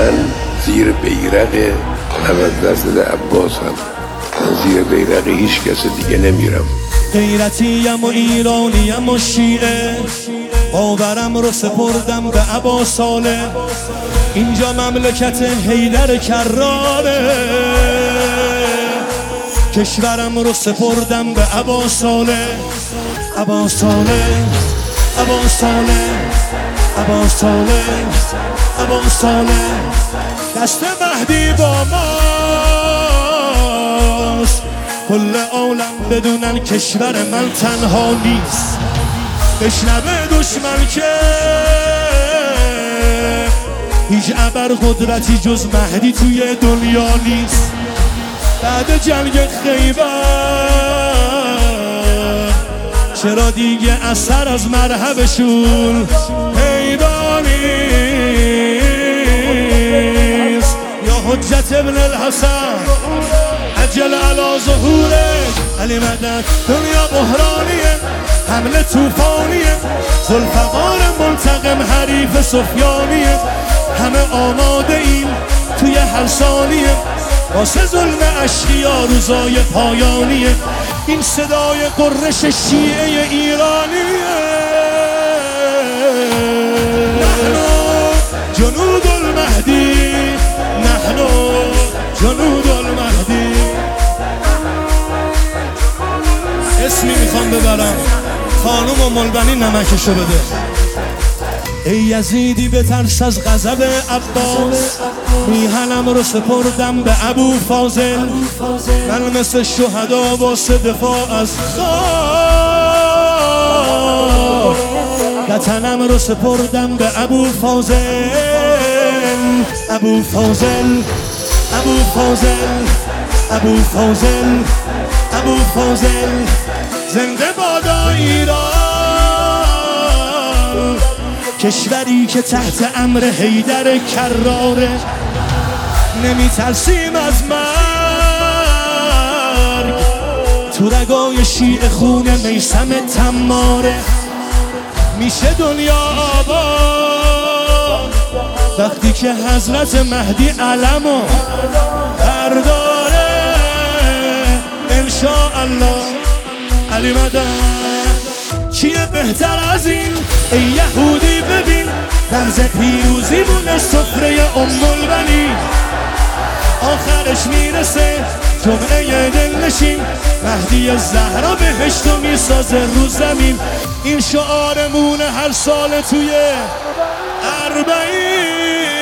من زیر بیرق 90% عباسم. من زیر بیرق هیچ کس دیگه نمیرم. غیرتیم و ایرانیم و شیعه، باورم رو سپردم به عبا صالح. اینجا مملکت حیدر کراره، کشورم رو سپردم به عبا صالح. عبا صالح، عبا صالح، عبا صالح، عبا صالح. دست مهدی با ماست، کل عالم بدونن کشور من تنها نیست. بشنوه دشمن که هیچ ابر قدرتی جز مهدی توی دنیا نیست. بعد جنگ خیبر چرا دیگه اثر از مرحبشون پیدا نیست؟ یا حجت ابن الحسن عجل علی ظهورک، علی مدد. دنیا بحرانیه، حمله توفانیه، ذوالفقار منتقم حریف سفیانیه. همه آماده ایم توی هر ثانیه واسه ظلم اشقیا روزای پایانیه. این صدای قررش شیعه ایرانیه. نحن جنود المهدی، نحن جنود المهدی. اسمی میخوام ببرم، خانم و ملبنی نمکشو بده. ای یزیدی به ترس از غضب عباس، میهنم رو سپردم به ابو فاضل. من مثل شهدا واسه دفاع از خاک، وطنم رو سپردم به ابو فاضل. ابو فاضل، ابو فاضل، ابو فاضل، ابو فاضل. زنده بادا ایران، کشوری که تحت امر حیدر کراره. نمی ترسیم از مرگ، تو رگای شیعه خون میثم تماره. میشه دنیا آباد وقتی که حضرت مهدی علمو برداره. انشاءالله علی مدد. چیه بهتر از این ای یهودی؟ ببین رمز پیروزی مونه سفره البنین. آخرش میرسه جمعه دلنشین، مهدی زهرا بهشتو میسازه رو زمین. این شعارمونه هر سال توی 40.